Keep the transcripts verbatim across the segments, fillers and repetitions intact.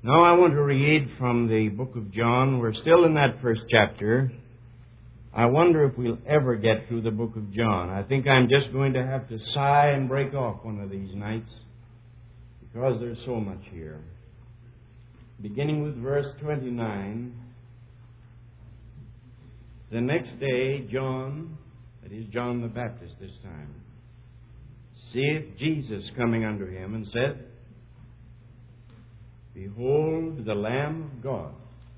Now I want to read from the book of John. We're still in that first chapter. I wonder if we'll ever get through the book of John. I think I'm just going to have to sigh and break off one of these nights because there's so much here. Beginning with verse twenty-nine. The next day, John, that is John the Baptist this time, seeth Jesus coming unto him, and said, Behold the Lamb of God,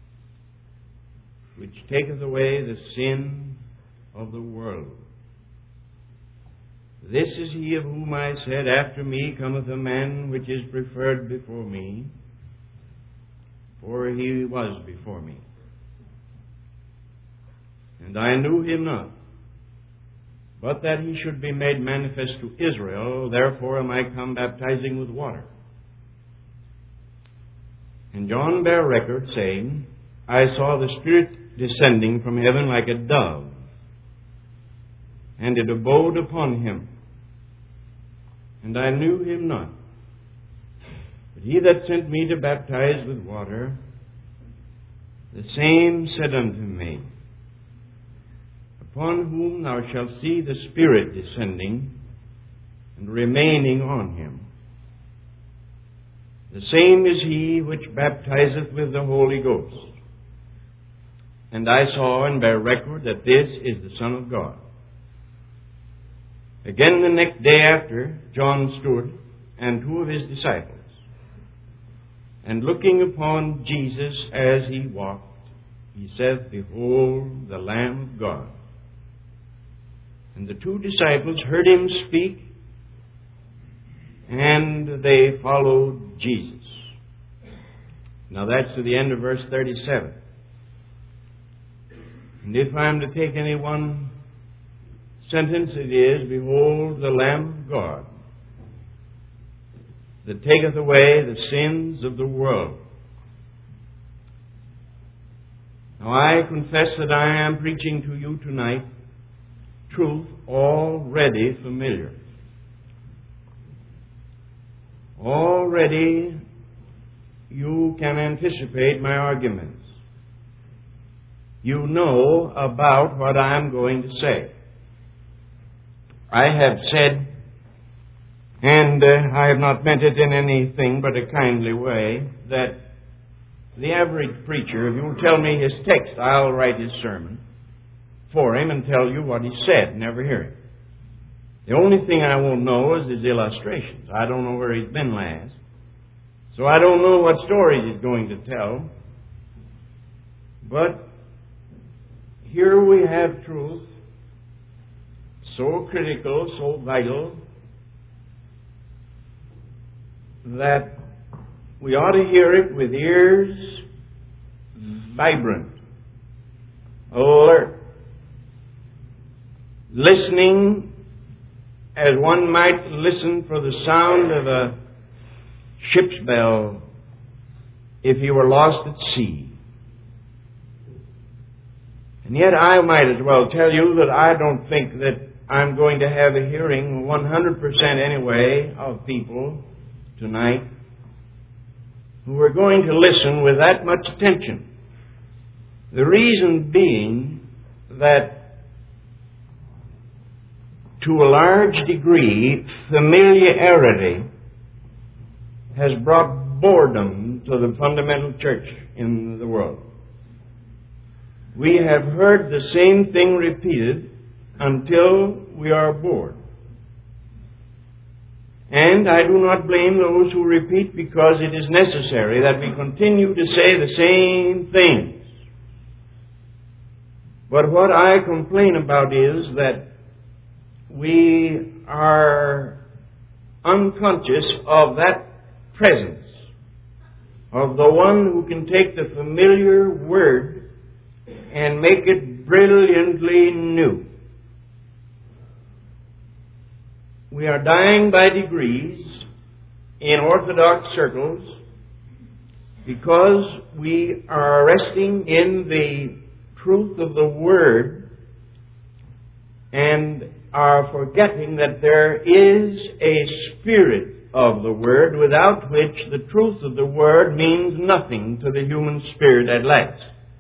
which taketh away the sin of the world. This is he of whom I said, After me cometh a man which is preferred before me, for he was before me. And I knew him not, but that he should be made manifest to Israel, therefore am I come baptizing with water. And John bare record, saying, I saw the Spirit descending from heaven like a dove, and it abode upon him. And I knew him not. But he that sent me to baptize with water, the same said unto me, Upon whom thou shalt see the Spirit descending and remaining on him. The same is he which baptizeth with the Holy Ghost. And I saw and bear record that this is the Son of God. Again the next day after, John stood, and two of his disciples. And looking upon Jesus as he walked, he said, Behold the Lamb of God. And the two disciples heard him speak, and they followed Jesus. Now that's to the end of verse thirty-seven. And if I am to take any one sentence, it is, Behold the Lamb of God, that taketh away the sins of the world. Now I confess that I am preaching to you tonight truth already familiar. Already you can anticipate my arguments. You know about what I'm going to say. I have said, and uh, I have not meant it in anything but a kindly way, that the average preacher, if you'll tell me his text, I'll write his sermon for him and tell you what he said, never hear it. The only thing I won't know is his illustrations. I don't know where he's been last. So I don't know what stories he's going to tell. But here we have truth so critical, so vital, that we ought to hear it with ears vibrant, alert, listening as one might listen for the sound of a ship's bell if he were lost at sea. And yet I might as well tell you that I don't think that I'm going to have a hearing, one hundred percent anyway, of people tonight who are going to listen with that much attention. The reason being that, to a large degree, familiarity has brought boredom to the fundamental church in the world. We have heard the same thing repeated until we are bored. And I do not blame those who repeat, because it is necessary that we continue to say the same things. But what I complain about is that we are unconscious of that presence of the one who can take the familiar word and make it brilliantly new. We are dying by degrees in Orthodox circles because we are resting in the truth of the Word and are forgetting that there is a Spirit of the Word, without which the truth of the Word means nothing to the human spirit at last.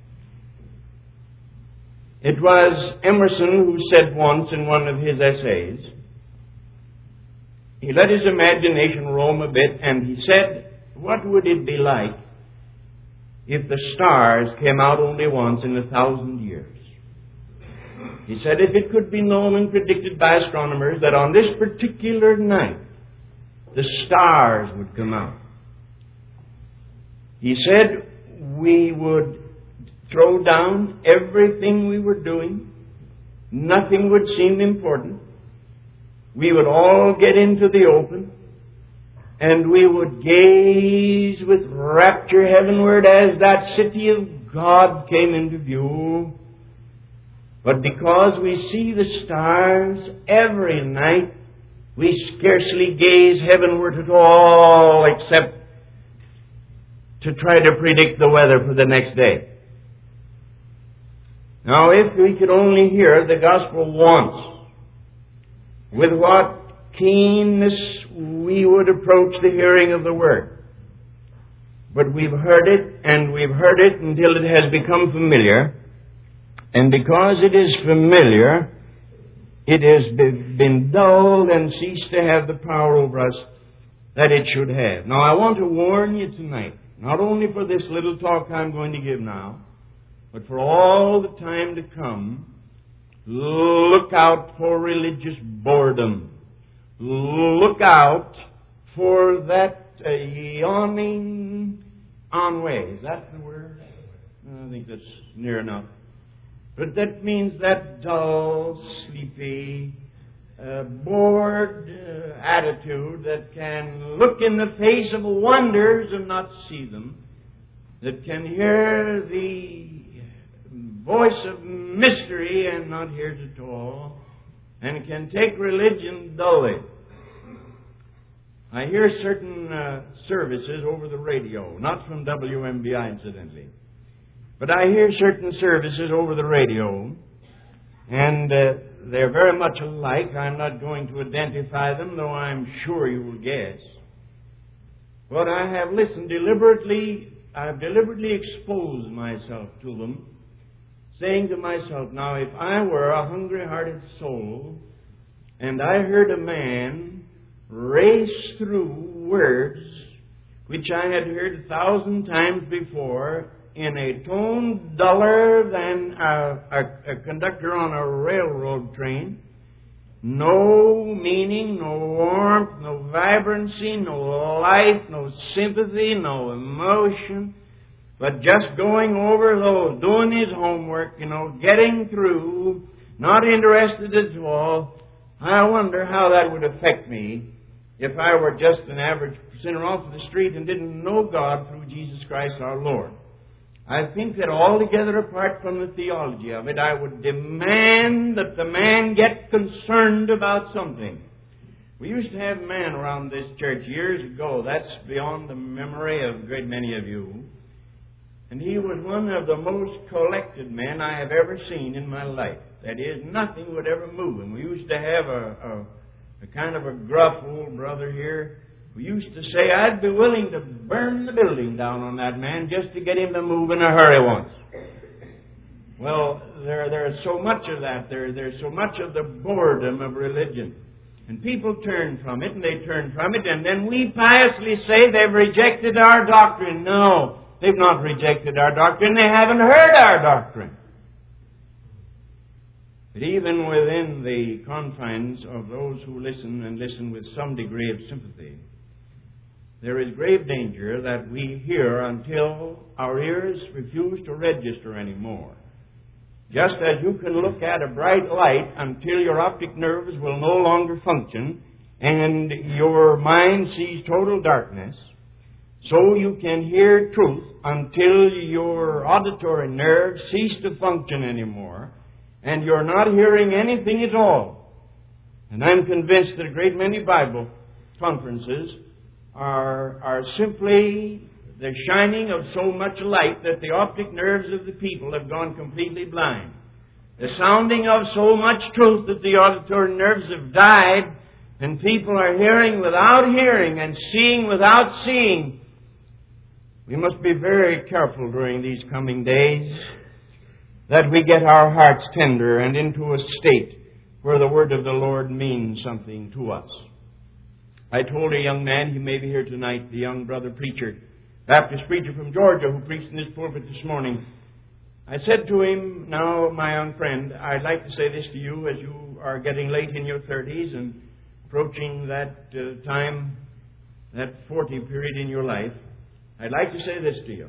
It was Emerson who said once in one of his essays, he let his imagination roam a bit, and he said, what would it be like if the stars came out only once in a thousand years? He said if it could be known and predicted by astronomers that on this particular night the stars would come out. He said we would throw down everything we were doing. Nothing would seem important. We would all get into the open, and we would gaze with rapture heavenward as that city of God came into view. But because we see the stars every night, we scarcely gaze heavenward at all except to try to predict the weather for the next day. Now, if we could only hear the gospel once, with what keenness we would approach the hearing of the Word. But we've heard it, and we've heard it until it has become familiar. And because it is familiar, it has been dulled and ceased to have the power over us that it should have. Now, I want to warn you tonight, not only for this little talk I'm going to give now, but for all the time to come, look out for religious boredom. Look out for that uh, yawning ennui. Is that the word? I think that's near enough. But that means that dull, sleepy, uh, bored uh, attitude that can look in the face of wonders and not see them, that can hear the voice of mystery and not hear it at all, and can take religion dully. I hear certain uh, services over the radio, not from W M B I incidentally, but I hear certain services over the radio, and uh, they're very much alike. I'm not going to identify them, though I'm sure you will guess. But I have listened deliberately, I've deliberately exposed myself to them, saying to myself, now if I were a hungry-hearted soul, and I heard a man race through words which I had heard a thousand times before in a tone duller than a, a, a conductor on a railroad train, no meaning, no warmth, no vibrancy, no life, no sympathy, no emotion, but just going over those, doing his homework, you know, getting through, not interested at all. I wonder how that would affect me if I were just an average sinner off the street and didn't know God through Jesus Christ our Lord. I think that altogether apart from the theology of it, I would demand that the man get concerned about something. We used to have a man around this church years ago. That's beyond the memory of a great many of you. And he was one of the most collected men I have ever seen in my life. That is, nothing would ever move him. We used to have a, a, a kind of a gruff old brother here who used to say, I'd be willing to burn the building down on that man just to get him to move in a hurry once. Well, there, there's so much of that. There, there's so much of the boredom of religion. And people turn from it, and they turn from it, and then we piously say they've rejected our doctrine. No. They've not rejected our doctrine. They haven't heard our doctrine. But even within the confines of those who listen and listen with some degree of sympathy, there is grave danger that we hear until our ears refuse to register anymore. Just as you can look at a bright light until your optic nerves will no longer function and your mind sees total darkness, so you can hear truth until your auditory nerves cease to function anymore, and you're not hearing anything at all. And I'm convinced that a great many Bible conferences are, are simply the shining of so much light that the optic nerves of the people have gone completely blind. The sounding of so much truth that the auditory nerves have died and people are hearing without hearing and seeing without seeing, we must be very careful during these coming days that we get our hearts tender and into a state where the word of the Lord means something to us. I told a young man, he may be here tonight, the young brother preacher, Baptist preacher from Georgia who preached in this pulpit this morning. I said to him, now, my young friend, I'd like to say this to you as you are getting late in your thirties and approaching that uh, time, that forty period in your life. I'd like to say this to you.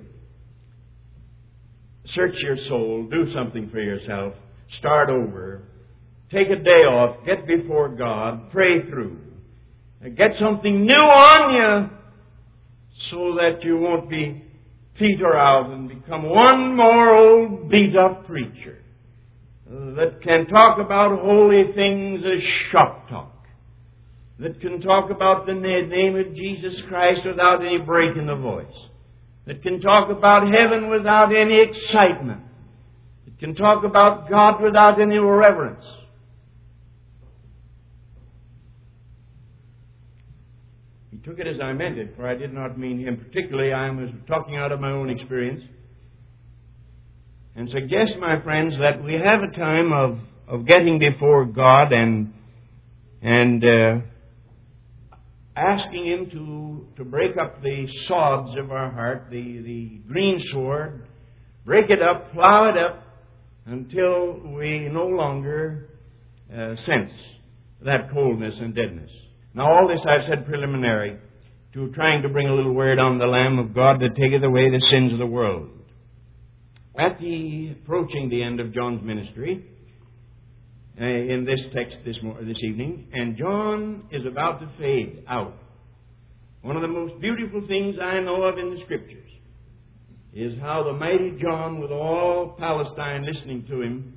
Search your soul. Do something for yourself. Start over. Take a day off. Get before God. Pray through. Get something new on you so that you won't be peter out and become one more old beat-up preacher that can talk about holy things as shop talk, that can talk about the name of Jesus Christ without any break in the voice, that can talk about heaven without any excitement, that can talk about God without any reverence. He took it as I meant it, for I did not mean him particularly. I was talking out of my own experience. And suggest, my friends, that we have a time of, of getting before God and and uh, asking Him to, to break up the sods of our heart, the, the green sword, break it up, plow it up, until we no longer uh, sense that coldness and deadness. Now, all this I've said preliminary to trying to bring a little word on the Lamb of God that taketh away the sins of the world. At the approaching the end of John's ministry, uh, in this text this, mo- this evening, and John is about to fade out. One of the most beautiful things I know of in the Scriptures is how the mighty John, with all Palestine listening to him,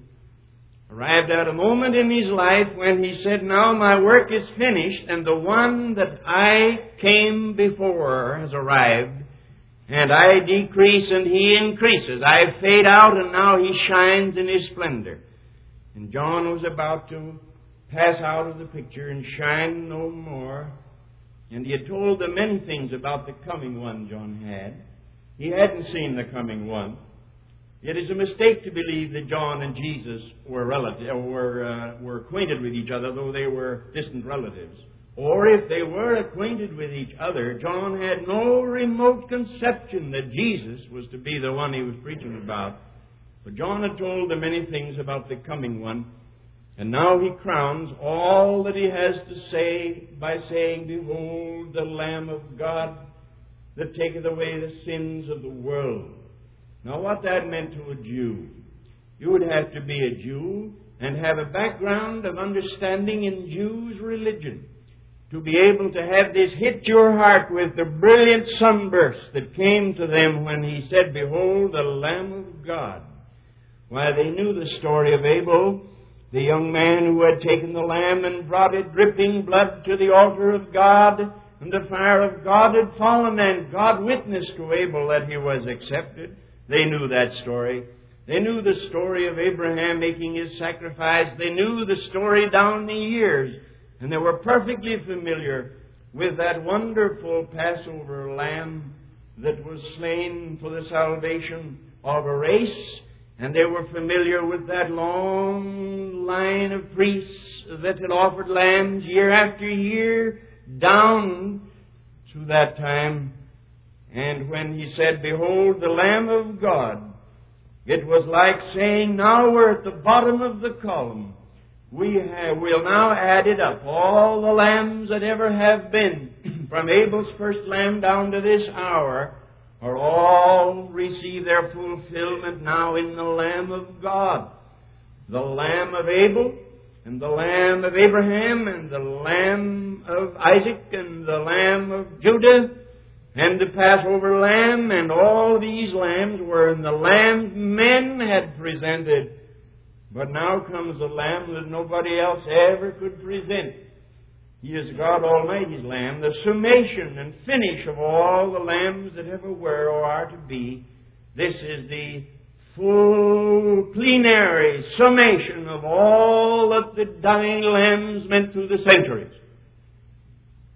arrived at a moment in his life when he said, now my work is finished, and the one that I came before has arrived, and I decrease and he increases. I fade out, and now he shines in his splendor. And John was about to pass out of the picture and shine no more. And he had told them many things about the coming one John had. He hadn't seen the coming one. It is a mistake to believe that John and Jesus were relative, or were, uh, were acquainted with each other, though they were distant relatives. Or if they were acquainted with each other, John had no remote conception that Jesus was to be the one he was preaching about. But John had told them many things about the coming one, and now he crowns all that he has to say by saying, behold, the Lamb of God that taketh away the sins of the world. Now, what that meant to a Jew, you would have to be a Jew and have a background of understanding in Jews' religion to be able to have this hit your heart with the brilliant sunburst that came to them when he said, behold, the Lamb of God. Why, they knew the story of Abel, the young man who had taken the lamb and brought it dripping blood to the altar of God, and the fire of God had fallen, and God witnessed to Abel that he was accepted. They knew that story. They knew the story of Abraham making his sacrifice. They knew the story down the years. And they were perfectly familiar with that wonderful Passover lamb that was slain for the salvation of a race. And they were familiar with that long line of priests that had offered lambs year after year down to that time. And when he said, behold, the Lamb of God, it was like saying, now we're at the bottom of the column. We have, we'll now add it up. All the lambs that ever have been, from Abel's first lamb down to this hour, are all receive their fulfillment now in the Lamb of God. The Lamb of Abel, and the Lamb of Abraham, and the Lamb of Isaac, and the Lamb of Judah, and the Passover lamb, and all these lambs were in the lambs men had presented. But now comes the lamb that nobody else ever could present. He is God Almighty's lamb, the summation and finish of all the lambs that ever were or are to be. This is the full plenary summation of all that the dying lambs meant through the centuries.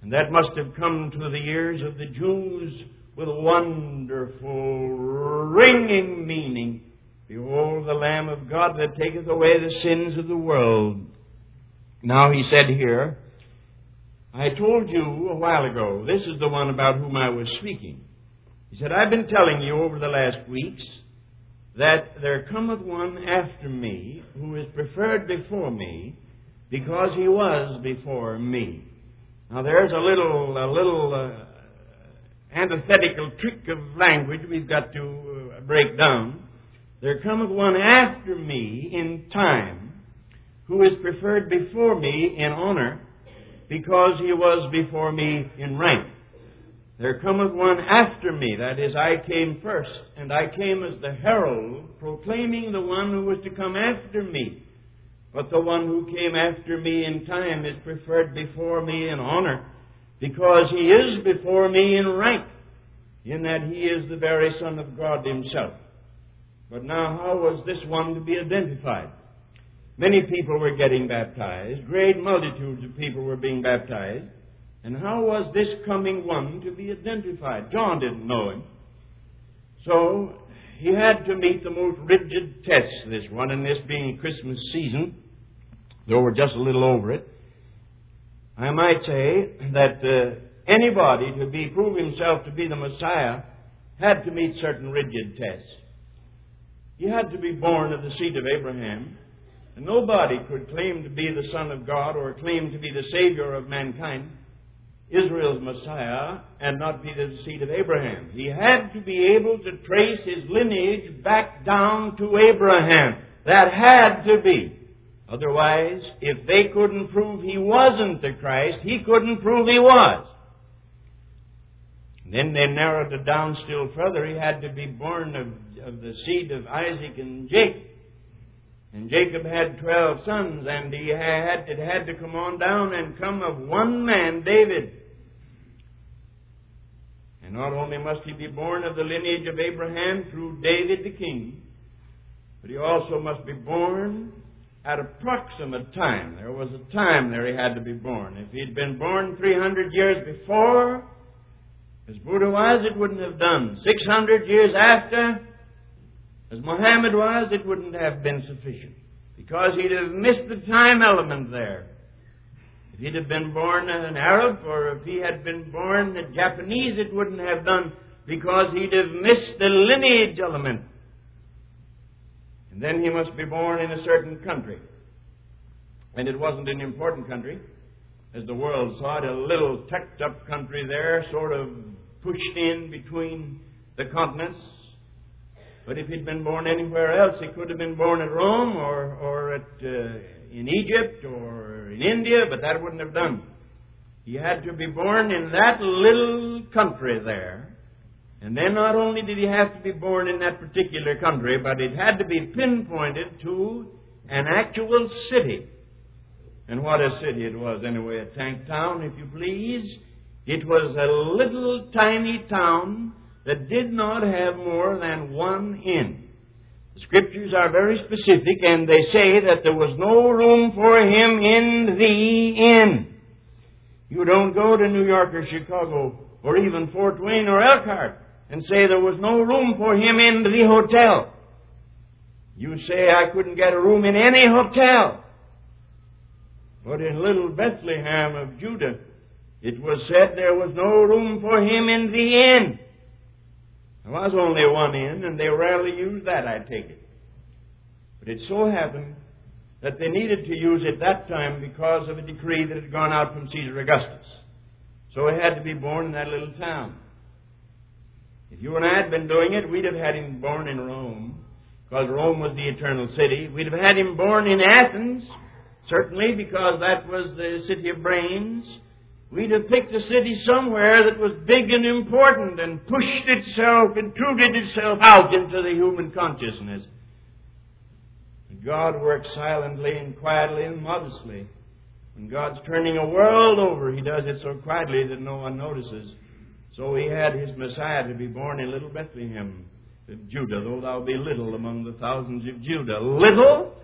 And that must have come to the ears of the Jews with a wonderful, ringing meaning. Behold, the Lamb of God that taketh away the sins of the world. Now he said here, I told you a while ago, this is the one about whom I was speaking. He said, I've been telling you over the last weeks that there cometh one after me who is preferred before me because he was before me. Now there's a little, a little uh, antithetical trick of language we've got to uh, break down. There cometh one after me in time who is preferred before me in honor because he was before me in rank. There cometh one after me, that is, I came first, and I came as the herald proclaiming the one who was to come after me. But the one who came after me in time is preferred before me in honor because he is before me in rank, in that he is the very Son of God himself. But now, how was this one to be identified? Many people were getting baptized. Great multitudes of people were being baptized. And how was this coming one to be identified? John didn't know him. So he had to meet the most rigid tests, this one, and this being Christmas season, though we're just a little over it. I might say that uh, anybody to be prove himself to be the Messiah had to meet certain rigid tests. He had to be born of the seed of Abraham. And nobody could claim to be the Son of God or claim to be the Savior of mankind, Israel's Messiah, and not be the seed of Abraham. He had to be able to trace his lineage back down to Abraham. That had to be. Otherwise, if they couldn't prove he wasn't the Christ, he couldn't prove he was. And then they narrowed it down still further. He had to be born of, of the seed of Isaac and Jacob. And Jacob had twelve sons, and he had, it had to come on down and come of one man, David. And not only must he be born of the lineage of Abraham through David the king, but he also must be born at approximate time. There was a time there he had to be born. If he'd been born three hundred years before, as Buddha was, it wouldn't have done. six hundred years after, as Muhammad was, it wouldn't have been sufficient, because he'd have missed the time element there. If he'd have been born an Arab, or if he had been born a Japanese, it wouldn't have done, because he'd have missed the lineage element. And then he must be born in a certain country. And it wasn't an important country, as the world saw it, a little tucked-up country there, sort of pushed in between the continents. But if he'd been born anywhere else, he could have been born at Rome or, or at, uh, in Egypt or in India, but that wouldn't have done. He had to be born in that little country there. And then not only did he have to be born in that particular country, but it had to be pinpointed to an actual city. And what a city it was anyway, a tank town, if you please. It was a little tiny town that did not have more than one inn. The Scriptures are very specific, and they say that there was no room for him in the inn. You don't go to New York or Chicago or even Fort Wayne or Elkhart and say there was no room for him in the hotel. You say, I couldn't get a room in any hotel. But in little Bethlehem of Judah, it was said there was no room for him in the inn. There was only one inn, and they rarely used that, I take it. But it so happened that they needed to use it that time because of a decree that had gone out from Caesar Augustus. So he had to be born in that little town. If you and I had been doing it, we'd have had him born in Rome, because Rome was the eternal city. We'd have had him born in Athens, certainly, because that was the city of brains. We'd have picked a city somewhere that was big and important and pushed itself, intruded itself out into the human consciousness. God works silently and quietly and modestly. When God's turning a world over, He does it so quietly that no one notices. So He had His Messiah to be born in little Bethlehem of Judah, though thou be little among the thousands of Judah. Little?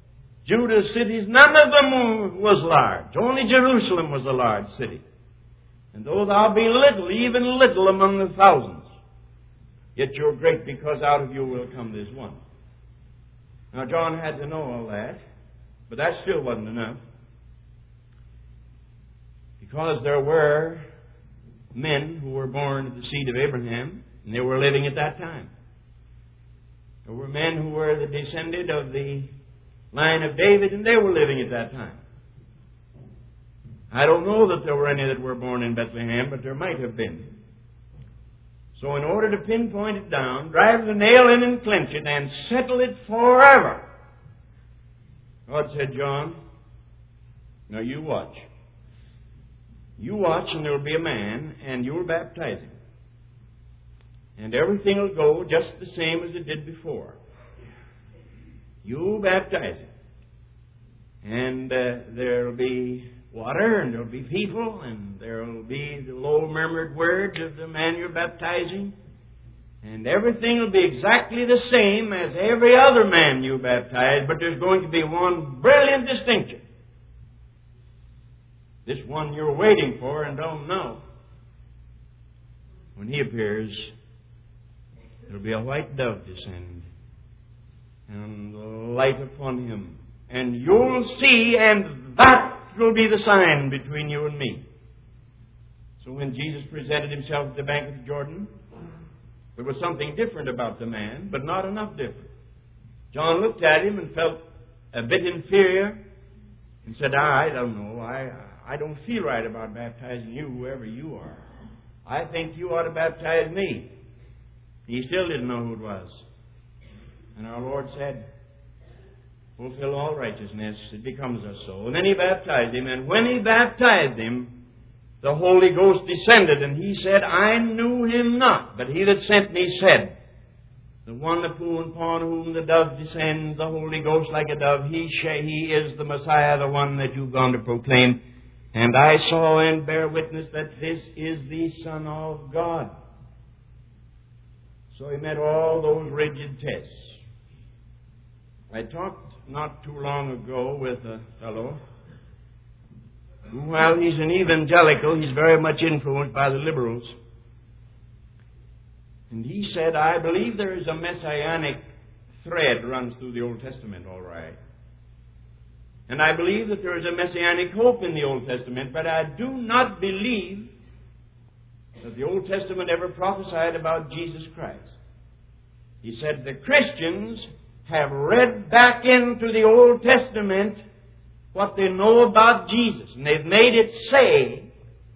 Judah's cities, none of them was large. Only Jerusalem was a large city. And though thou be little, even little among the thousands, yet you're great, because out of you will come this one. Now John had to know all that, but that still wasn't enough. Because there were men who were born of the seed of Abraham, and they were living at that time. There were men who were the descendant of the line of David, and they were living at that time. I don't know that there were any that were born in Bethlehem, but there might have been. So in order to pinpoint it down, drive the nail in and clinch it, and settle it forever, God said, John, now you watch. You watch, and there will be a man, and you'll baptize him. And everything will go just the same as it did before. You baptize him. And uh, there will be water, and there will be people, and there will be the low murmured words of the man you're baptizing. And everything will be exactly the same as every other man you baptize, but there's going to be one brilliant distinction. This one you're waiting for and don't know. When he appears, there will be a white dove descend and light upon him. And you'll see, and that will be the sign between you and me. So when Jesus presented himself at the bank of Jordan, there was something different about the man, but not enough different. John looked at him and felt a bit inferior and said, I don't know, I, I don't feel right about baptizing you, whoever you are. I think you ought to baptize me. He still didn't know who it was. And our Lord said, fulfill all righteousness, it becomes us so. And then he baptized him, and when he baptized him, the Holy Ghost descended, and he said, I knew him not, but he that sent me said, the one upon whom the dove descends, the Holy Ghost like a dove, he, he is the Messiah, the one that you've gone to proclaim. And I saw and bear witness that this is the Son of God. So he met all those rigid tests. I talked not too long ago with a fellow who, while he's an evangelical, he's very much influenced by the liberals. And he said, I believe there is a messianic thread runs through the Old Testament, all right. And I believe that there is a messianic hope in the Old Testament, but I do not believe that the Old Testament ever prophesied about Jesus Christ. He said the Christians have read back into the Old Testament what they know about Jesus, and they've made it say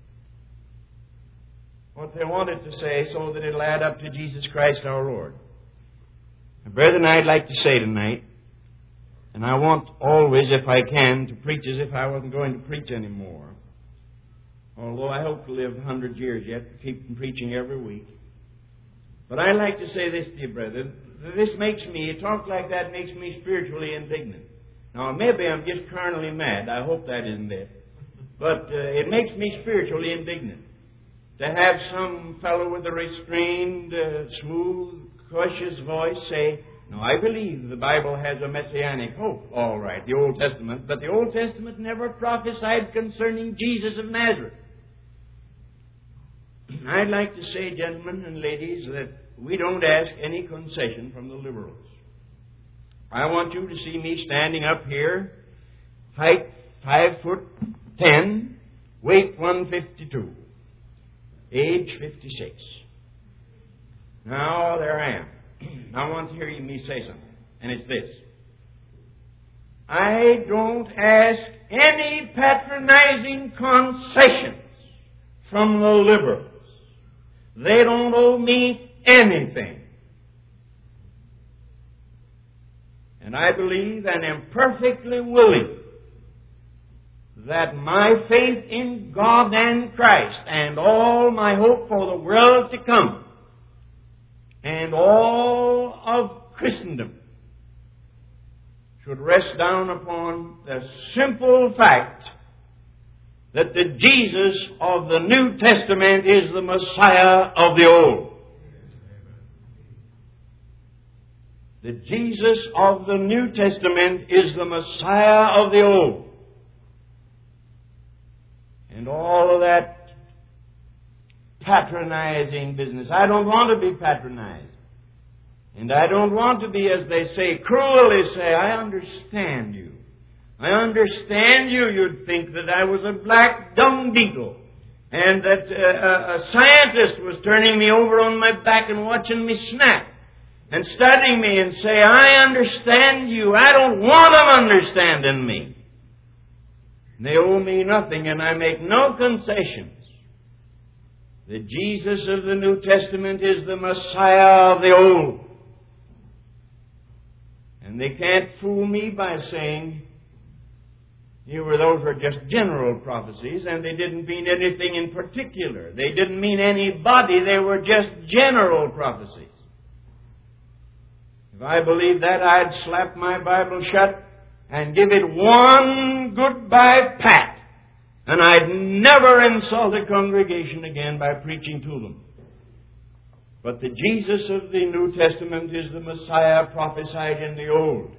what they want it to say so that it'll add up to Jesus Christ our Lord. Now, brethren, I'd like to say tonight, and I want always, if I can, to preach as if I wasn't going to preach anymore. Although I hope to live a hundred years yet to keep preaching every week. But I'd like to say this to you, brethren. This makes me, a talk like that makes me spiritually indignant. Now, maybe I'm just carnally mad. I hope that isn't it. But uh, it makes me spiritually indignant to have some fellow with a restrained, uh, smooth, cautious voice say, no, I believe the Bible has a messianic hope. All right, the Old Testament. But the Old Testament never prophesied concerning Jesus of Nazareth. I'd like to say, gentlemen and ladies, that we don't ask any concession from the liberals. I want you to see me standing up here, height five foot ten, weight one fifty-two, age fifty-six. Now there I am. I want to hear me say something, and it's this. I don't ask any patronizing concessions from the liberals. They don't owe me anything. And I believe and am perfectly willing that my faith in God and Christ and all my hope for the world to come and all of Christendom should rest down upon the simple fact that the Jesus of the New Testament is the Messiah of the Old. The Jesus of the New Testament is the Messiah of the Old. And all of that patronizing business. I don't want to be patronized. And I don't want to be, as they say, cruelly say, I understand you. I understand you. You'd think that I was a black dung beetle, and that uh, a scientist was turning me over on my back and watching me snap and studying me and say, I understand you. I don't want them understanding me. They owe me nothing, and I make no concessions. The Jesus of the New Testament is the Messiah of the Old. And they can't fool me by saying, you were, those were just general prophecies, and they didn't mean anything in particular. They didn't mean anybody. They were just general prophecies. If I believed that, I'd slap my Bible shut and give it one goodbye pat. And I'd never insult a congregation again by preaching to them. But the Jesus of the New Testament is the Messiah prophesied in the Old.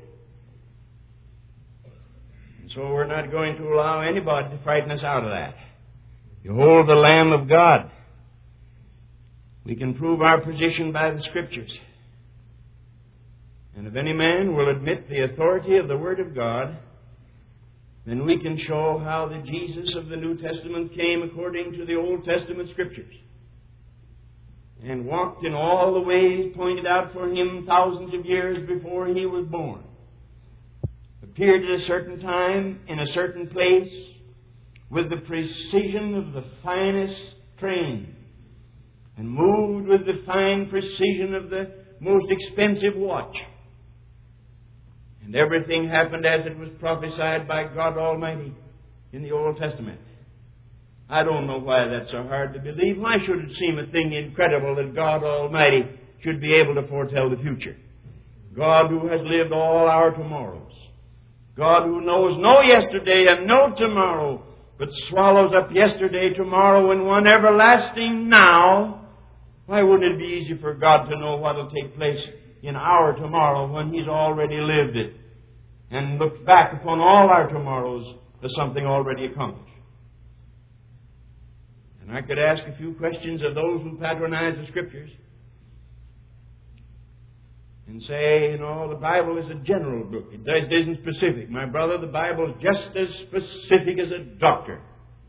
And so we're not going to allow anybody to frighten us out of that. Behold the Lamb of God. We can prove our position by the Scriptures. And if any man will admit the authority of the Word of God, then we can show how the Jesus of the New Testament came according to the Old Testament Scriptures and walked in all the ways pointed out for him thousands of years before he was born. Appeared at a certain time, in a certain place, with the precision of the finest train, and moved with the fine precision of the most expensive watch. And everything happened as it was prophesied by God Almighty in the Old Testament. I don't know why that's so hard to believe. Why should it seem a thing incredible that God Almighty should be able to foretell the future? God who has lived all our tomorrows. God who knows no yesterday and no tomorrow, but swallows up yesterday, tomorrow, and one everlasting now. Why wouldn't it be easy for God to know what will take place in our tomorrow when He's already lived it and looked back upon all our tomorrows as something already accomplished? And I could ask a few questions of those who patronize the Scriptures and say, you know, the Bible is a general book. It isn't specific. My brother, the Bible is just as specific as a doctor.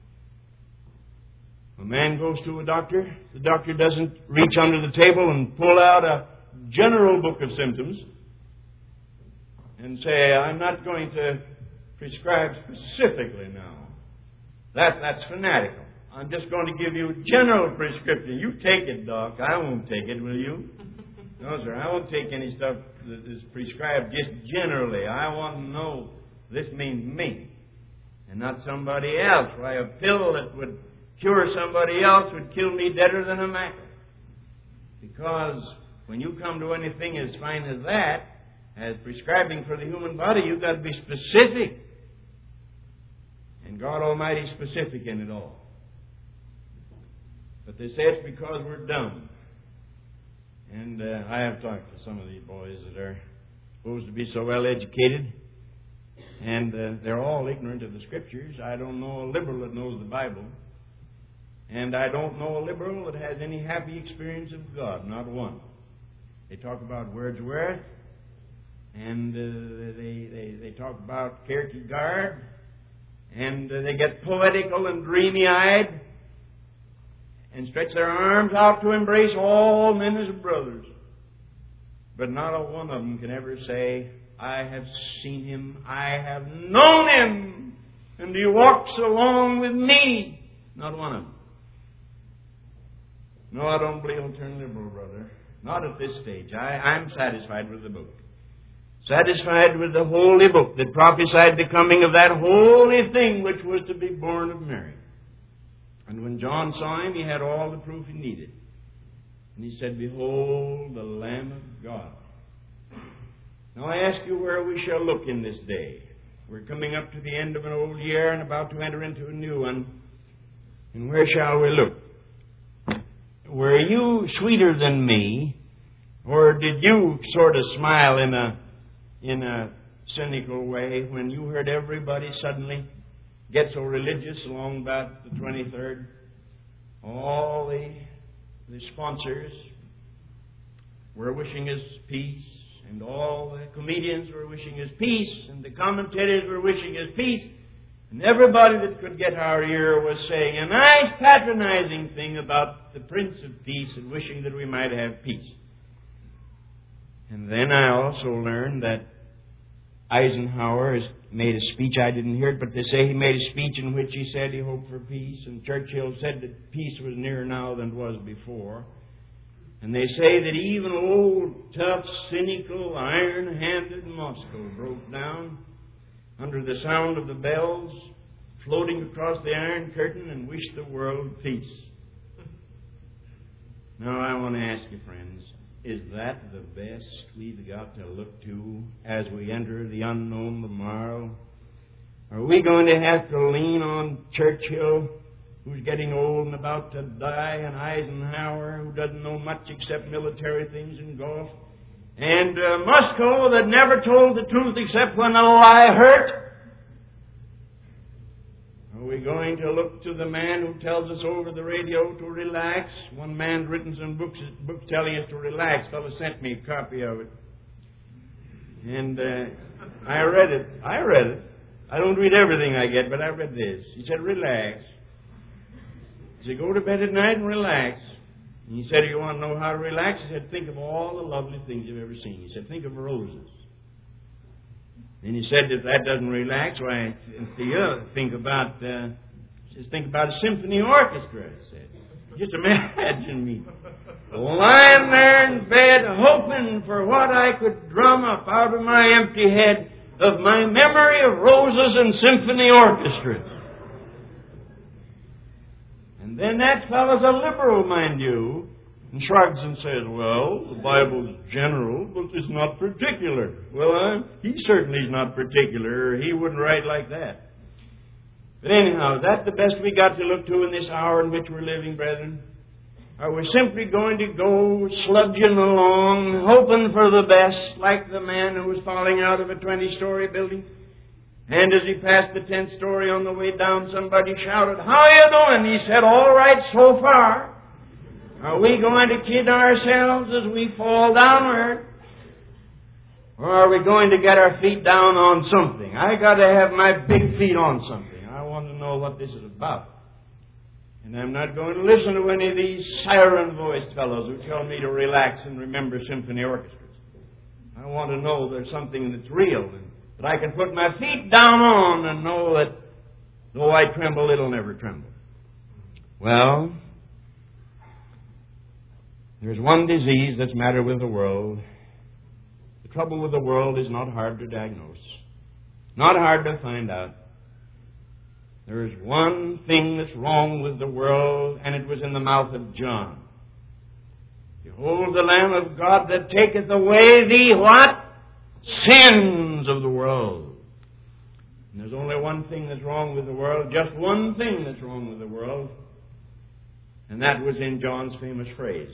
A man goes to a doctor. The doctor doesn't reach under the table and pull out a general book of symptoms and say, I'm not going to prescribe specifically now. That, that's fanatical. I'm just going to give you a general prescription. You take it, Doc. I won't take it, will you? No, sir. I won't take any stuff that is prescribed just generally. I want to know this means me and not somebody else. Why, a pill that would cure somebody else would kill me deader than a mackerel. Because when you come to anything as fine as that, as prescribing for the human body, you've got to be specific. And God Almighty is specific in it all. But they say it's because we're dumb. And uh, I have talked to some of these boys that are supposed to be so well educated, and uh, they're all ignorant of the Scriptures. I don't know a liberal that knows the Bible, and I don't know a liberal that has any happy experience of God, not one. They talk about Wordsworth, and uh, they, they, they talk about Kierkegaard, and uh, they get poetical and dreamy-eyed, and stretch their arms out to embrace all men as brothers. But not a one of them can ever say, I have seen Him, I have known Him, and He walks along with me. Not one of them. No, I don't believe I'll turn liberal, brother. Not at this stage. I, I'm satisfied with the book. Satisfied with the holy book that prophesied the coming of that holy thing which was to be born of Mary. And when John saw Him, he had all the proof he needed. And he said, Behold the Lamb of God. Now I ask you where we shall look in this day. We're coming up to the end of an old year and about to enter into a new one. And where shall we look? Were you sweeter than me? Or did you sort of smile in a, in a cynical way when you heard everybody suddenly get so religious along about the twenty-third? All the the sponsors were wishing us peace, and all the comedians were wishing us peace, and the commentators were wishing us peace, and everybody that could get our ear was saying a nice patronizing thing about the Prince of Peace and wishing that we might have peace. And then I also learned that Eisenhower has made a speech. I didn't hear it, but they say he made a speech in which he said he hoped for peace, and Churchill said that peace was nearer now than it was before. And they say that even old, tough, cynical, iron-handed Moscow broke down under the sound of the bells floating across the Iron Curtain and wished the world peace. Now I want to ask you, friends, is that the best we've got to look to as we enter the unknown tomorrow? Are we going to have to lean on Churchill, who's getting old and about to die, and Eisenhower, who doesn't know much except military things and golf, and uh, Moscow, that never told the truth except when a lie hurt? Are we going to look to the man who tells us over the radio to relax? One man's written some books, books telling us to relax. A fellow sent me a copy of it. And uh, I read it. I read it. I don't read everything I get, but I read this. He said, relax. He said, go to bed at night and relax. And he said, you want to know how to relax? He said, think of all the lovely things you've ever seen. He said, think of roses. And he said, if that doesn't relax, why, you think about, uh, just think about a symphony orchestra, he said. Just imagine me lying there in bed hoping for what I could drum up out of my empty head of my memory of roses and symphony orchestras. And then that fellow's a liberal, mind you, and shrugs and says, well, the Bible's general, but it's not particular. Well, uh, he certainly is not particular, or he wouldn't write like that. But anyhow, is that the best we got to look to in this hour in which we're living, brethren? Are we simply going to go sludging along, hoping for the best, like the man who was falling out of a twenty-story building? And as he passed the tenth story on the way down, somebody shouted, how are you doing? He said, all right so far. Are we going to kid ourselves as we fall downward? Or are we going to get our feet down on something? I got to have my big feet on something. I want to know what this is about. And I'm not going to listen to any of these siren-voiced fellows who tell me to relax and remember symphony orchestras. I want to know there's something that's real and that I can put my feet down on and know that though I tremble, it'll never tremble. Well, there's one disease that's matter with the world. The trouble with the world is not hard to diagnose, not hard to find out. There's one thing that's wrong with the world, and it was in the mouth of John. Behold the Lamb of God that taketh away the what? Sins of the world. And there's only one thing that's wrong with the world, just one thing that's wrong with the world, and that was in John's famous phrase.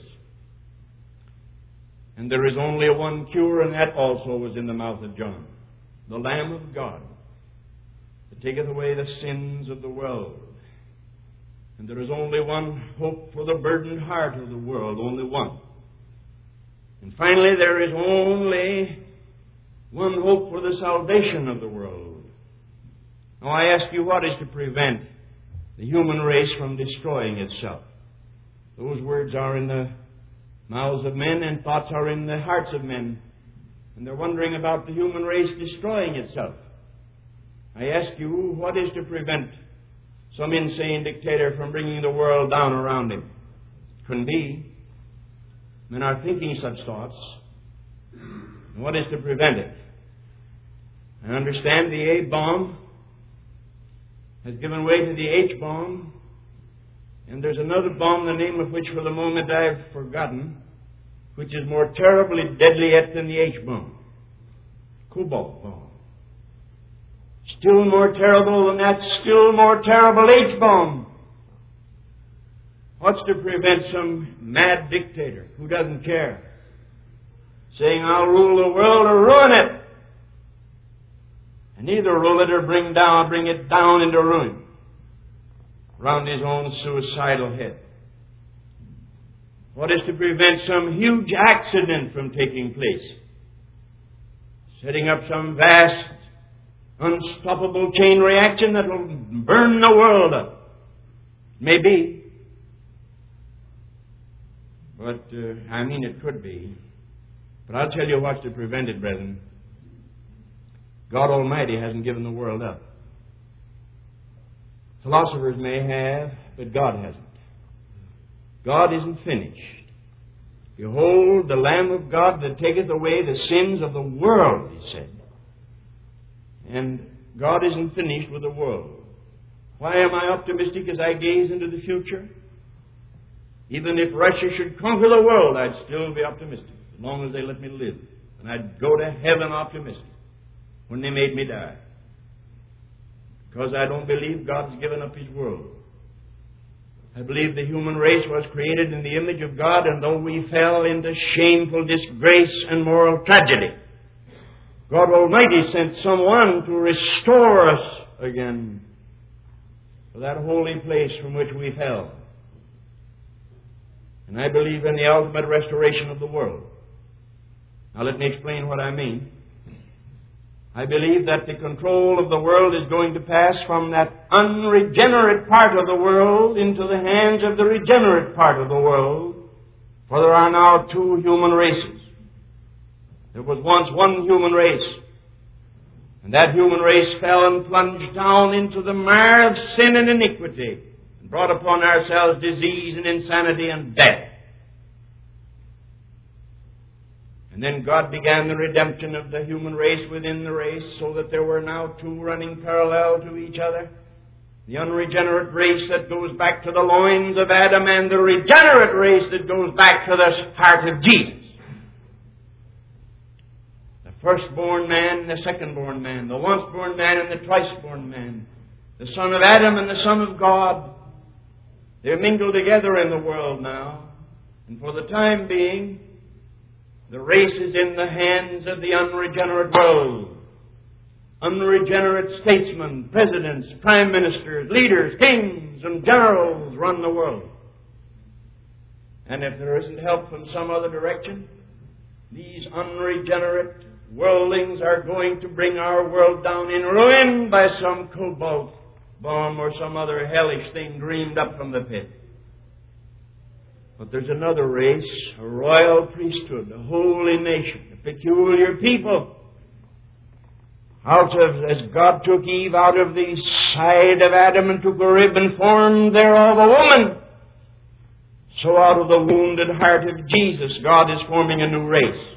And there is only one cure, and that also was in the mouth of John. The Lamb of God that taketh away the sins of the world. And there is only one hope for the burdened heart of the world, only one. And finally, there is only one hope for the salvation of the world. Now I ask you, what is to prevent the human race from destroying itself? Those words are in the mouths of men, and thoughts are in the hearts of men. And they're wondering about the human race destroying itself. I ask you, what is to prevent some insane dictator from bringing the world down around him? Couldn't be. Men are thinking such thoughts. And what is to prevent it? I understand the A-bomb has given way to the H-bomb. And there's another bomb, the name of which for the moment I've forgotten, which is more terribly deadly yet than the H-bomb. Cobalt bomb. Still more terrible than that, still more terrible H-bomb. What's to prevent some mad dictator who doesn't care saying, I'll rule the world or ruin it? And either rule it or bring down, bring it down into ruin round his own suicidal head. What is to prevent some huge accident from taking place? Setting up some vast, unstoppable chain reaction that will burn the world up. Maybe. But, uh, I mean, it could be. But I'll tell you what's to prevent it, brethren. God Almighty hasn't given the world up. Philosophers may have, but God hasn't. God isn't finished. Behold, the Lamb of God that taketh away the sins of the world, he said. And God isn't finished with the world. Why am I optimistic as I gaze into the future? Even if Russia should conquer the world, I'd still be optimistic, as long as they let me live. And I'd go to heaven optimistic when they made me die. Because I don't believe God's given up His world. I believe the human race was created in the image of God, and though we fell into shameful disgrace and moral tragedy, God Almighty sent someone to restore us again to that holy place from which we fell. And I believe in the ultimate restoration of the world. Now let me explain what I mean. I believe that the control of the world is going to pass from that unregenerate part of the world into the hands of the regenerate part of the world. For there are now two human races. There was once one human race. And that human race fell and plunged down into the mire of sin and iniquity and brought upon ourselves disease and insanity and death. And then God began the redemption of the human race within the race, so that there were now two running parallel to each other. The unregenerate race that goes back to the loins of Adam, and the regenerate race that goes back to the heart of Jesus. The firstborn man and the secondborn man, the once-born man and the twice-born man, the son of Adam and the son of God. They're mingled together in the world now. And for the time being, the race is in the hands of the unregenerate world. Unregenerate statesmen, presidents, prime ministers, leaders, kings, and generals run the world. And if there isn't help from some other direction, these unregenerate worldlings are going to bring our world down in ruin by some cobalt bomb or some other hellish thing dreamed up from the pit. But there's another race, a royal priesthood, a holy nation, a peculiar people. Out of, as God took Eve out of the side of Adam and took a rib and formed thereof a woman, so out of the wounded heart of Jesus, God is forming a new race.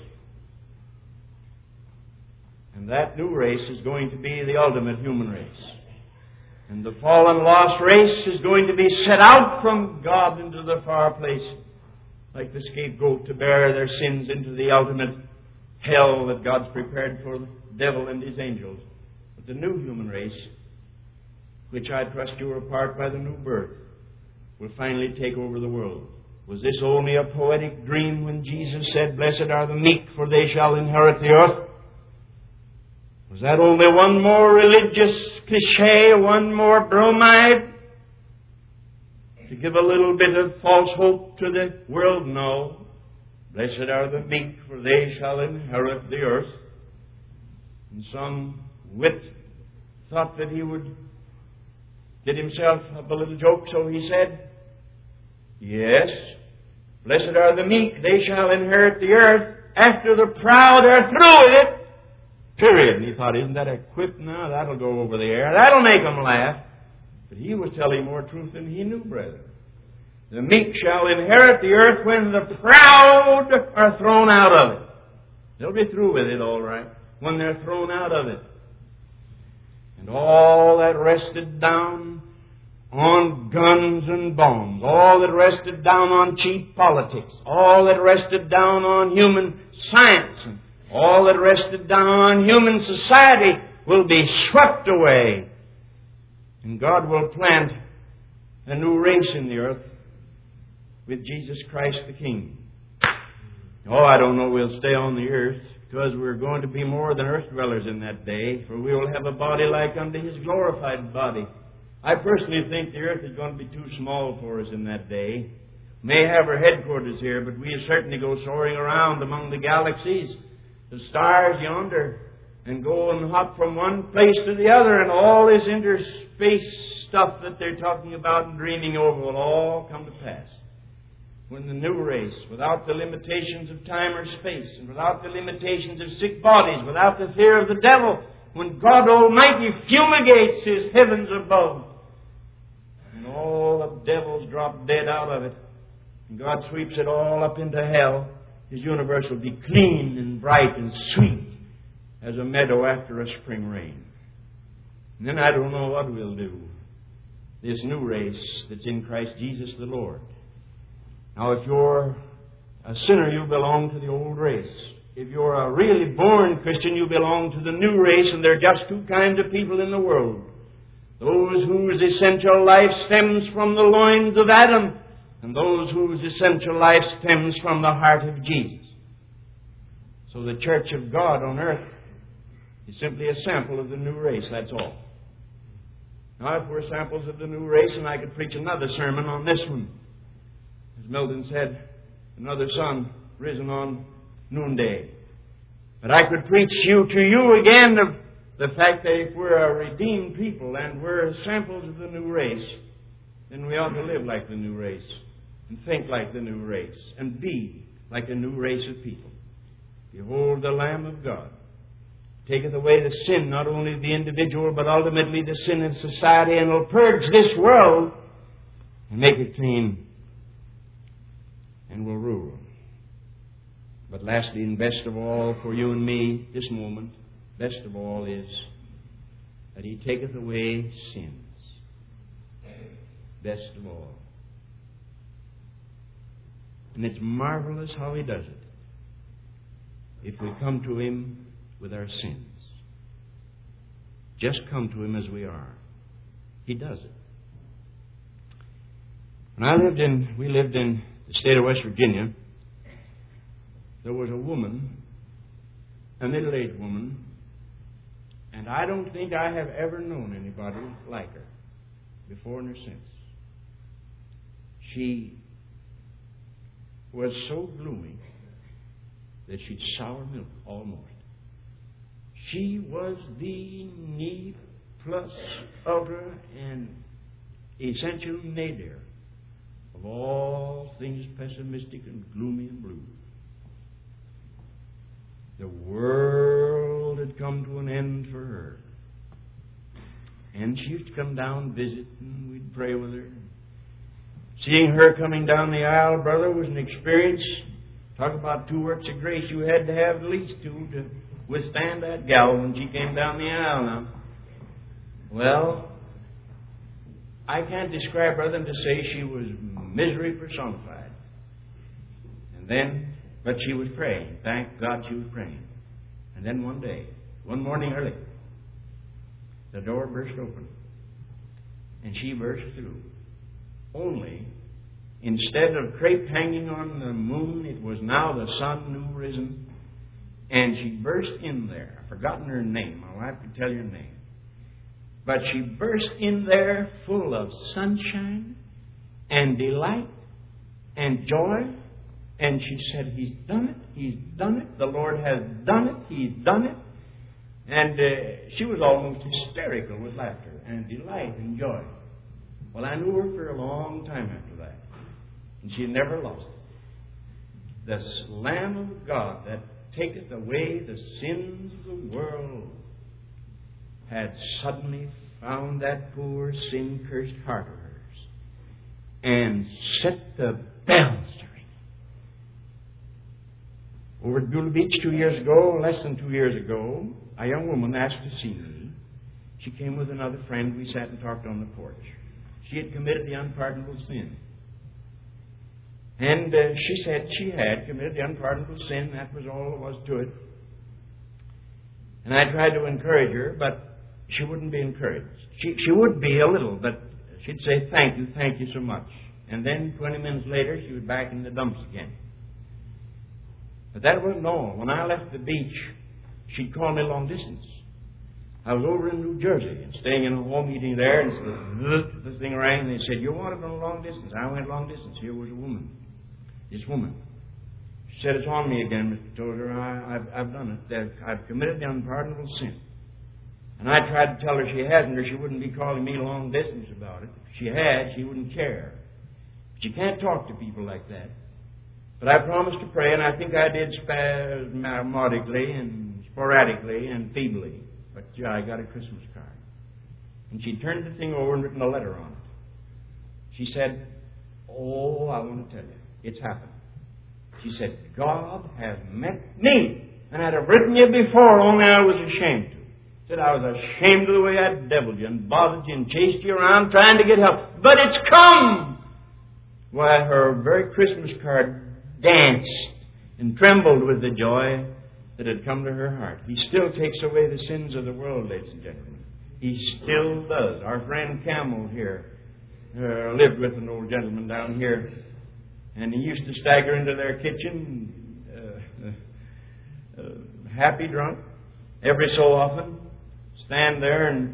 And that new race is going to be the ultimate human race. And the fallen lost race is going to be set out from God into the far place, like the scapegoat to bear their sins into the ultimate hell that God's prepared for the devil and his angels. But the new human race, which I trust you are a part by the new birth, will finally take over the world. Was this only a poetic dream when Jesus said, "Blessed are the meek, for they shall inherit the earth"? Was that only one more religious cliche, one more bromide to give a little bit of false hope to the world? No. Blessed are the meek, for they shall inherit the earth. And some wit thought that he would get himself up a little joke, so he said, "Yes, blessed are the meek, they shall inherit the earth after the proud are through with it." Period. And he thought, isn't that a quip? No, that'll go over the air. That'll make them laugh. But he was telling more truth than he knew, brethren. The meek shall inherit the earth when the proud are thrown out of it. They'll be through with it, all right, when they're thrown out of it. And all that rested down on guns and bombs, all that rested down on cheap politics, all that rested down on human science, and all that rested down on human society will be swept away. And God will plant a new race in the earth with Jesus Christ the King. Oh, I don't know we'll stay on the earth, because we're going to be more than earth dwellers in that day, for we will have a body like unto His glorified body. I personally think the earth is going to be too small for us in that day. may have our headquarters here, but we certainly go soaring around among the galaxies, the stars yonder, and go and hop from one place to the other, and all this interspace stuff that they're talking about and dreaming over will all come to pass. When the new race, without the limitations of time or space, and without the limitations of sick bodies, without the fear of the devil, when God Almighty fumigates His heavens above, and all the devils drop dead out of it, and God sweeps it all up into hell, His universe will be clean and bright and sweet as a meadow after a spring rain. And then I don't know what we'll do. This new race that's in Christ Jesus the Lord. Now, if you're a sinner, you belong to the old race. If you're a really born Christian, you belong to the new race, and there are just two kinds of people in the world. Those whose essential life stems from the loins of Adam, and those whose essential life stems from the heart of Jesus. So the church of God on earth is simply a sample of the new race, that's all. Now, if we're samples of the new race, and I could preach another sermon on this one. As Milton said, another sun risen on noonday. But I could preach you to you again of the fact that if we're a redeemed people and we're samples of the new race, then we ought to live like the new race and think like the new race and be like a new race of people. Behold the Lamb of God, taketh away the sin not only of the individual but ultimately the sin of society, and will purge this world and make it clean and will rule. But lastly and best of all for you and me this moment, best of all is that He taketh away sins. Best of all. And it's marvelous how He does it. If we come to Him with our sins. Just come to Him as we are. He does it. When I lived in, we lived in the state of West Virginia, there was a woman, a middle-aged woman, and I don't think I have ever known anybody like her, before nor since. She was so gloomy that she'd sour milk almost. She was the ne plus ultra and essential nadir of all things pessimistic and gloomy and blue. The world had come to an end for her. And she used to come down, visit, and we'd pray with her. Seeing her coming down the aisle, brother, was an experience. Talk about two works of grace. You had to have at least two to withstand that gal when she came down the aisle now. Well, I can't describe her than to say she was misery personified. And then, but she was praying. Thank God she was praying. And then one day, one morning early, the door burst open. And she burst through. Only, instead of crepe hanging on the moon, it was now the sun new risen. And she burst in there. I've forgotten her name. I'll have to tell you her name. But she burst in there full of sunshine and delight and joy. And she said, He's done it. He's done it. The Lord has done it. He's done it. And uh, she was almost hysterical with laughter and delight and joy. Well, I knew her for a long time after that. And she never lost it. The Lamb of God that taketh away the sins of the world had suddenly found that poor sin-cursed heart of hers and set the bells to ring. Over at Beulah Beach two years ago, less than two years ago, a young woman asked to see me. She came with another friend. We sat and talked on the porch. She had committed the unpardonable sin. And uh, she said she had committed the unpardonable sin. That was all there was to it. And I tried to encourage her, but she wouldn't be encouraged. She, she would be a little, but she'd say, thank you, thank you so much. And then twenty minutes later, she was back in the dumps again. But that wasn't all. When I left the beach, she'd call me long distance. I was over in New Jersey and staying in a home meeting there, and so the, the thing rang, and they said, "You wanted on a long distance." I went long distance. Here was a woman. This woman. She said, "It's on me again, Mister Tozer. I, I've, I've done it. That I've committed the unpardonable sin." And I tried to tell her she hadn't, or she wouldn't be calling me long distance about it. If she had, she wouldn't care. But you can't talk to people like that. But I promised to pray, and I think I did spasmodically and sporadically and feebly. But yeah, I got a Christmas card. And she turned the thing over and written a letter on it. She said, "Oh, I want to tell you, it's happened." She said, "God has met me. And I'd have written you before, only I was ashamed to. Said I was ashamed of the way I deviled you and bothered you and chased you around trying to get help. But it's come!" Why, her very Christmas card danced and trembled with the joy that had come to her heart. He still takes away the sins of the world, ladies and gentlemen. He still does. Our friend Camel here uh, lived with an old gentleman down here, and he used to stagger into their kitchen, uh, uh, uh, happy drunk, every so often, stand there and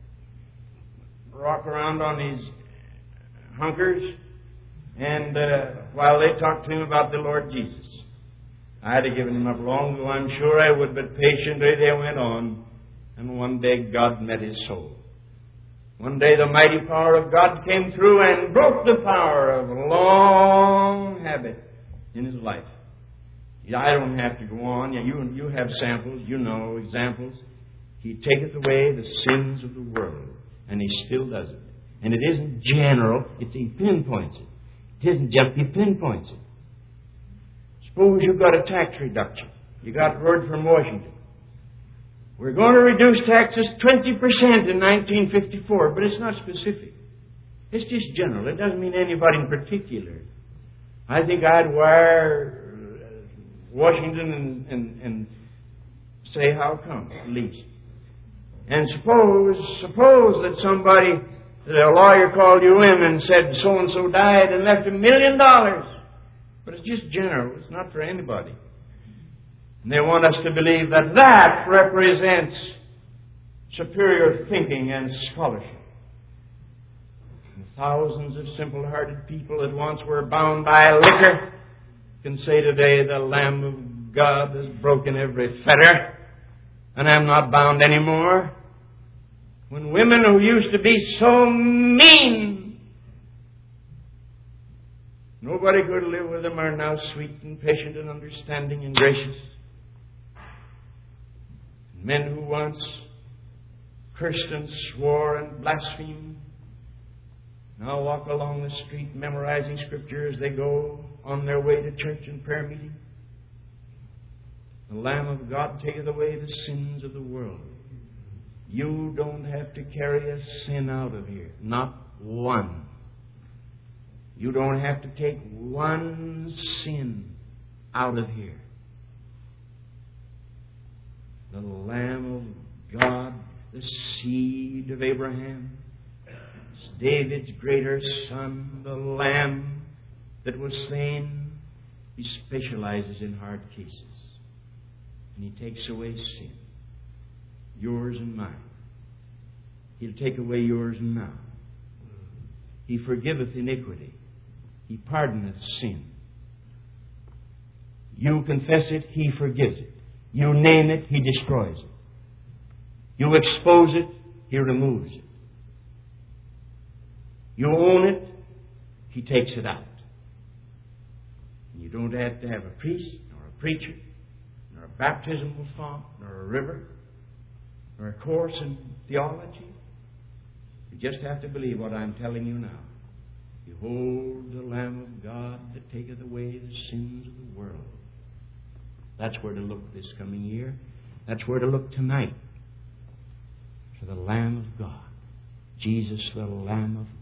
rock around on his hunkers, and uh, while they talked to him about the Lord Jesus. I'd have given him up long ago, I'm sure I would, but patiently they went on, and one day God met his soul. One day the mighty power of God came through and broke the power of a long habit in his life. I don't have to go on. You, you have samples, you know, examples. He taketh away the sins of the world, and he still does it. And it isn't general, it's he pinpoints it. It isn't just he pinpoints it. Suppose you've got a tax reduction. You got word from Washington. We're going to reduce taxes twenty percent in nineteen fifty-four, but it's not specific. It's just general. It doesn't mean anybody in particular. I think I'd wire Washington and, and, and say how come, at least. And suppose, suppose that somebody, that a lawyer called you in and said so-and-so died and left a million dollars. But it's just general. It's not for anybody. And they want us to believe that that represents superior thinking and scholarship. And thousands of simple-hearted people that once were bound by liquor can say today, the Lamb of God has broken every fetter, and I'm not bound anymore. When women who used to be so mean, nobody could live with them, are now sweet and patient and understanding and gracious. Men who once cursed and swore and blasphemed now walk along the street memorizing Scripture as they go on their way to church and prayer meeting. The Lamb of God taketh away the sins of the world. You don't have to carry a sin out of here. Not one. You don't have to take one sin out of here. The Lamb of God, the seed of Abraham, David's greater son, the Lamb that was slain. He specializes in hard cases. And he takes away sin. Yours and mine. He'll take away yours now. He forgiveth iniquity. He pardoneth sin. You confess it, He forgives it. You name it, He destroys it. You expose it, He removes it. You own it, He takes it out. And you don't have to have a priest, nor a preacher, nor a baptismal font, nor a river, nor a course in theology. You just have to believe what I'm telling you now. Behold the Lamb of God that taketh away the sins of the world. That's where to look this coming year. That's where to look tonight. For the Lamb of God. Jesus, the Lamb of God.